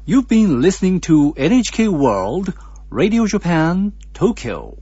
You've been listening to NHK World, Radio Japan, Tokyo.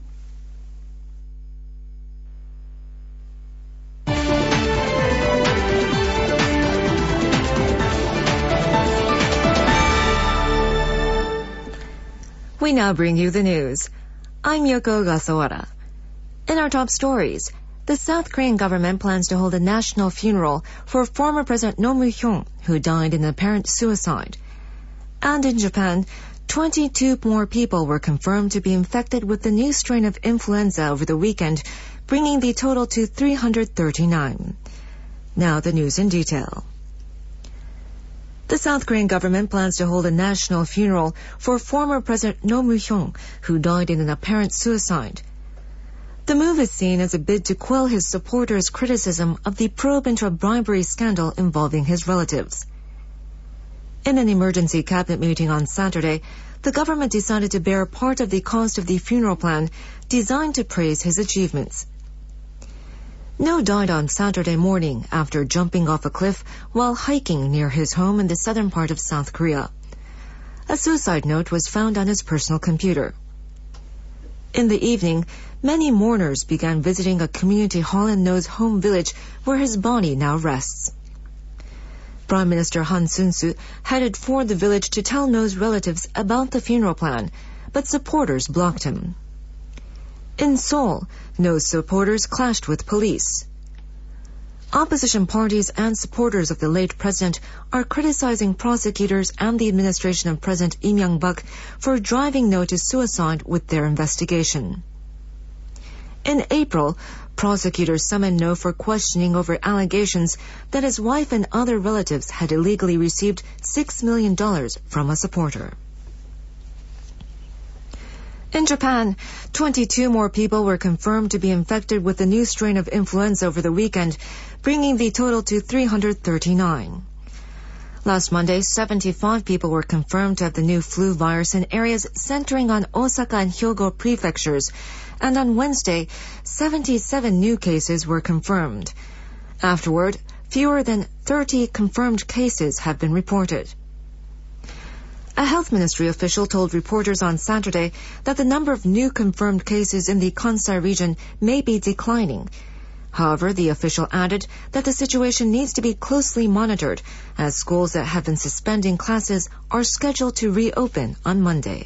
We now bring you the news. I'm Yoko Gasawara. In our top stories, the South Korean government plans to hold a national funeral for former President Roh Moo-hyun, who died in apparent suicide. And in Japan, 22 more people were confirmed to be infected with the new strain of influenza over the weekend, bringing the total to 339. Now the news in detail. The South Korean government plans to hold a national funeral for former President Roh Moo-hyun, who died in an apparent suicide. The move is seen as a bid to quell his supporters' criticism of the probe into a bribery scandal involving his relatives. In an emergency cabinet meeting on Saturday, the government decided to bear part of the cost of the funeral plan designed to praise his achievements. Roh died on Saturday morning after jumping off a cliff while hiking near his home in the southern part of South Korea. A suicide note was found on his personal computer. In the evening, many mourners began visiting a community hall in Roh's home village where his body now rests. Prime Minister Han Sun-soo headed for the village to tell Roh's relatives about the funeral plan, but supporters blocked him. In Seoul, Roh's supporters clashed with police. Opposition parties and supporters of the late president are criticizing prosecutors and the administration of President Lee Myung-bak for driving Roh to suicide with their investigation. In April, prosecutors summoned Roh for questioning over allegations that his wife and other relatives had illegally received $6 million from a supporter. In Japan, 22 more people were confirmed to be infected with the new strain of influenza over the weekend, bringing the total to 339. Last Monday, 75 people were confirmed to have the new flu virus in areas centering on Osaka and Hyogo prefectures, and on Wednesday, 77 new cases were confirmed. Afterward, fewer than 30 confirmed cases have been reported. A health ministry official told reporters on Saturday that the number of new confirmed cases in the Kansai region may be declining. However, the official added that the situation needs to be closely monitored as schools that have been suspending classes are scheduled to reopen on Monday.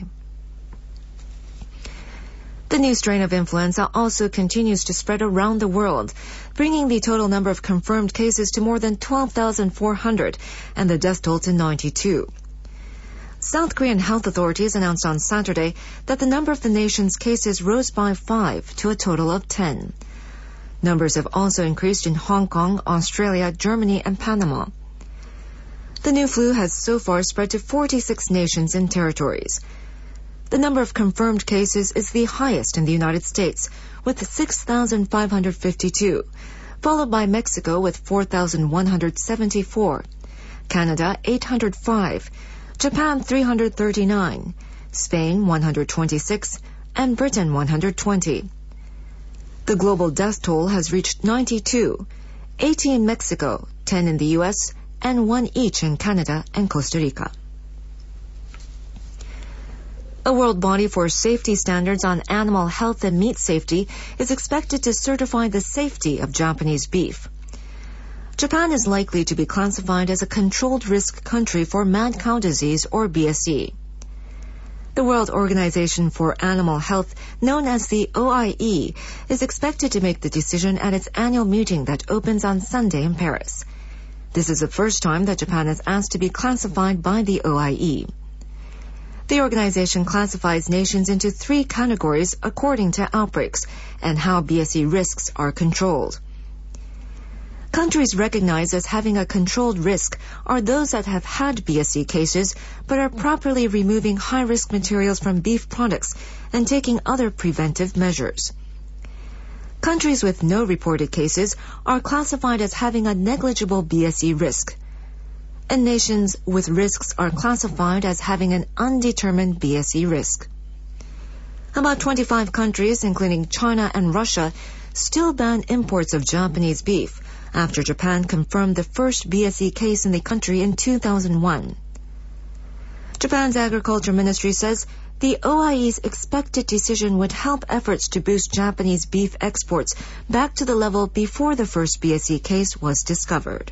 The new strain of influenza also continues to spread around the world, bringing the total number of confirmed cases to more than 12,400 and the death toll to 92. South Korean health authorities announced on Saturday that the number of the nation's cases rose by 5 to a total of 10. Numbers have also increased in Hong Kong, Australia, Germany, and Panama. The new flu has so far spread to 46 nations and territories. The number of confirmed cases is the highest in the United States, with 6,552, followed by Mexico with 4,174, Canada 805, Japan 339, Spain 126, and Britain 120. The global death toll has reached 92, 80 in Mexico, 10 in the U.S., and 1 each in Canada and Costa Rica. A world body for safety standards on animal health and meat safety is expected to certify the safety of Japanese beef. Japan is likely to be classified as a controlled risk country for mad cow disease, or BSE. The World Organization for Animal Health, known as the OIE, is expected to make the decision at its annual meeting that opens on Sunday in Paris. This is the first time that Japan is asked to be classified by the OIE. The organization classifies nations into 3 categories according to outbreaks and how BSE risks are controlled. Countries recognized as having a controlled risk are those that have had BSE cases but are properly removing high-risk materials from beef products and taking other preventive measures. Countries with no reported cases are classified as having a negligible BSE risk, and nations with risks are classified as having an undetermined BSE risk. About 25 countries, including China and Russia, still ban imports of Japanese beef, after Japan confirmed the first BSE case in the country in 2001. Japan's Agriculture Ministry says the OIE's expected decision would help efforts to boost Japanese beef exports back to the level before the first BSE case was discovered.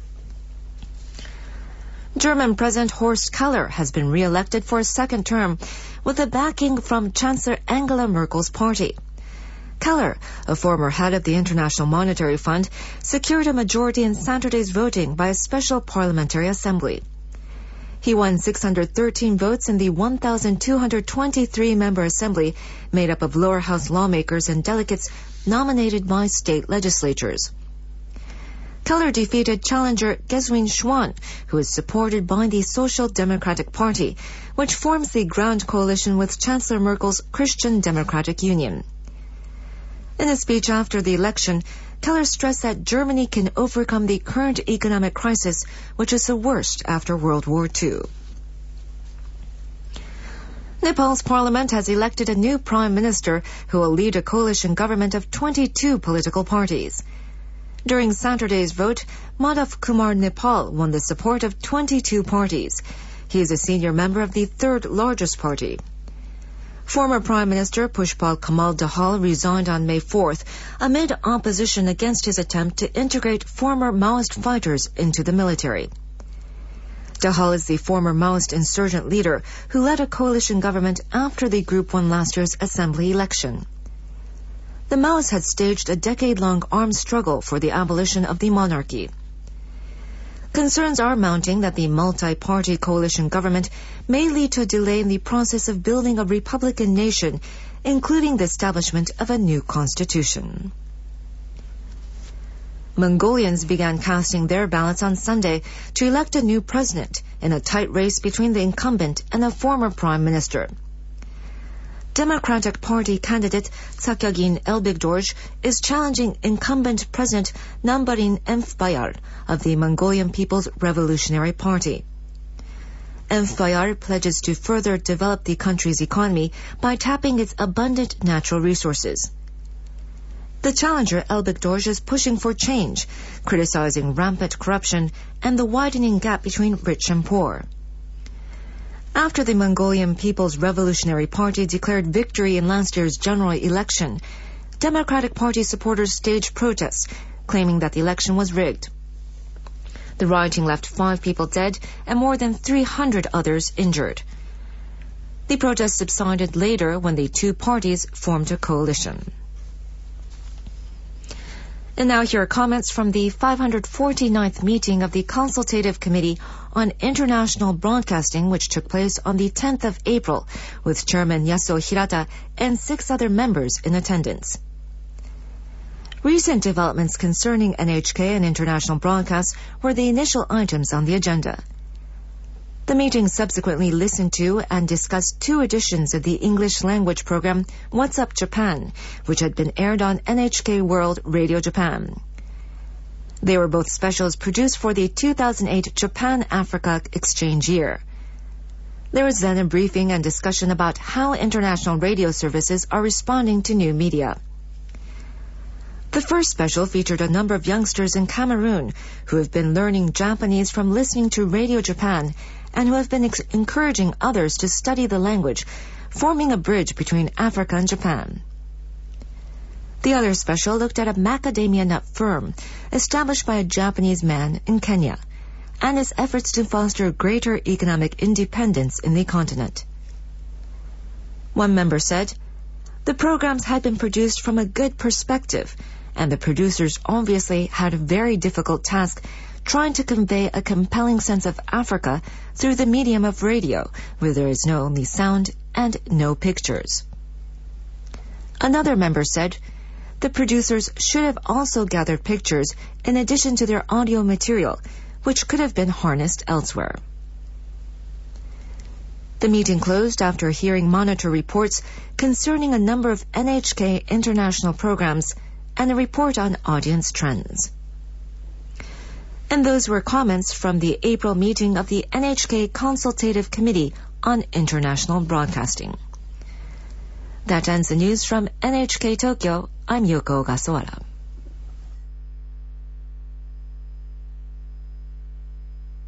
German President Horst Köhler has been re-elected for a second term with the backing from Chancellor Angela Merkel's party. Köhler, a former head of the International Monetary Fund, secured a majority in Saturday's voting by a special parliamentary assembly. He won 613 votes in the 1,223-member assembly made up of lower house lawmakers and delegates nominated by state legislatures. Köhler defeated challenger Geswin Schwan, who is supported by the Social Democratic Party, which forms the ground coalition with Chancellor Merkel's Christian Democratic Union. In a speech after the election, Köhler stressed that Germany can overcome the current economic crisis, which is the worst after World War II. Nepal's parliament has elected a new prime minister who will lead a coalition government of 22 political parties. During Saturday's vote, Madhav Kumar Nepal won the support of 22 parties. He is a senior member of the third largest party. Former Prime Minister Pushpal Kamal Dahal resigned on May 4th amid opposition against his attempt to integrate former Maoist fighters into the military. Dahal is the former Maoist insurgent leader who led a coalition government after the group won last year's assembly election. The Maoists had staged a decade-long armed struggle for the abolition of the monarchy. Concerns are mounting that the multi-party coalition government may lead to a delay in the process of building a republican nation, including the establishment of a new constitution. Mongolians began casting their ballots on Sunday to elect a new president in a tight race between the incumbent and a former prime minister. Democratic Party candidate Tsakyagin Elbegdorj is challenging incumbent President Nambarin Enfbayar of the Mongolian People's Revolutionary Party. Enfbayar pledges to further develop the country's economy by tapping its abundant natural resources. The challenger Elbegdorj is pushing for change, criticizing rampant corruption and the widening gap between rich and poor. After the Mongolian People's Revolutionary Party declared victory in last year's general election, Democratic Party supporters staged protests, claiming that the election was rigged. The rioting left 5 people dead and more than 300 others injured. The protests subsided later when the two parties formed a coalition. And now here are comments from the 549th meeting of the Consultative Committee on International Broadcasting, which took place on the 10th of April, with Chairman Yasuo Hirata and 6 other members in attendance. Recent developments concerning NHK and international broadcasts were the initial items on the agenda. The meeting subsequently listened to and discussed 2 editions of the English language program What's Up Japan, which had been aired on NHK World Radio Japan. They were both specials produced for the 2008 Japan-Africa exchange year. There was then a briefing and discussion about how international radio services are responding to new media. The first special featured a number of youngsters in Cameroon who have been learning Japanese from listening to Radio Japan and who have been encouraging others to study the language, forming a bridge between Africa and Japan. The other special looked at a macadamia nut firm established by a Japanese man in Kenya and its efforts to foster greater economic independence in the continent. One member said, "The programs had been produced from a good perspective, and the producers obviously had a very difficult task trying to convey a compelling sense of Africa through the medium of radio, where there is no only sound and no pictures." Another member said, "The producers should have also gathered pictures in addition to their audio material, which could have been harnessed elsewhere." The meeting closed after hearing monitor reports concerning a number of NHK international programs and a report on audience trends. And those were comments from the April meeting of the NHK Consultative Committee on International Broadcasting. That ends the news from NHK Tokyo. I'm Yoko Ogasawara.